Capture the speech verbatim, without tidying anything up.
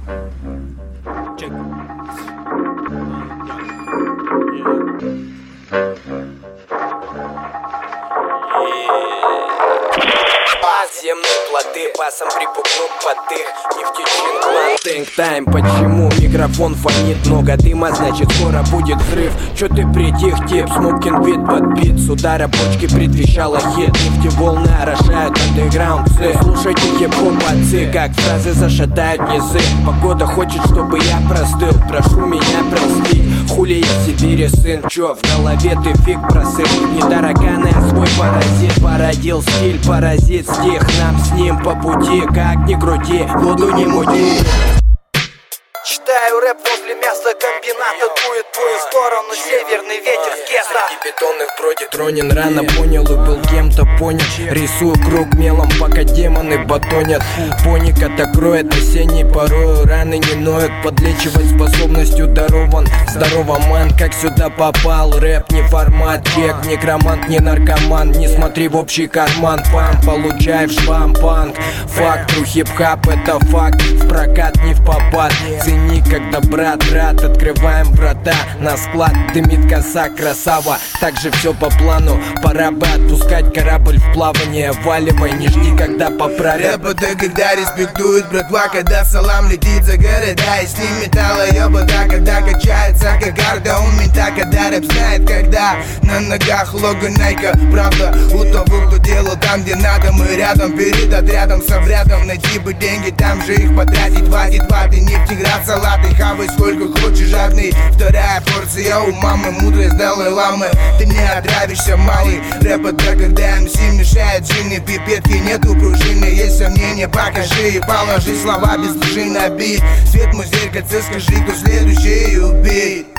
Check. Земные плоды, басом припугнут под их нефтечин клан. Think time, почему микрофон фонит? Много дыма, значит скоро будет взрыв. Чё ты притих, тип, смокин бит подбит. С удара почки предвещала хит. Нефтеволны орошают андеграунд ци. Слушайте хип-хоп отцы, как фразы зашатают низы. Погода хочет, чтобы я простыл, прошу меня простить. Хули я Сибири сын, чё в голове ты фиг просыл. Не тараканы, а свой паразит. Породил стиль, паразит, стих. Нам с ним по пути, как ни крути, воду не муди. Читаю рэп возле мясокомбината, дует в твою сторону северный ветер с геста. Среди бетонных бродит Ронин, рано понял и был кем-то понят. Рисую круг мелом, пока демоны батонят. Поник отокроет осенней порою, раны не ноют. Подлечивать способностью дарован. Здорово, ман, как сюда попал. Рэп не формат, чек, некромант, не наркоман. Не смотри в общий карман, пам, получай в швам панк. Факт, тру хип-хап, это факт. В прокат не в попад. Цени, когда брат рад, открываем врата на склад, дымит коса, красава. Также все по плану, пора бы отпускать корабль в плавание. Валивай, не жди, когда поправят. Рэп это когда респектует братва, когда салам летит за города. И с ним металла ебада, когда качается кокарда у мента, когда рэп знает, когда на ногах лого Найка. Правда, у того, кто делал там, где надо, мы рядом, перед отрядом, с обрядом. Найти бы деньги, там же их потратить, хватит ваты, нефть, град, салаты, хавай сколько хочешь, жадный. Вторая порция у мамы, мудрость Далай-ламы. Ты не отравишься, малый. Рэп это когда МС мешает джинны, пипетки нету пружины. Есть сомнения, покажи и положи слова без лжи на бит. Свет мой зеркальце, скажи, кто следующий убит.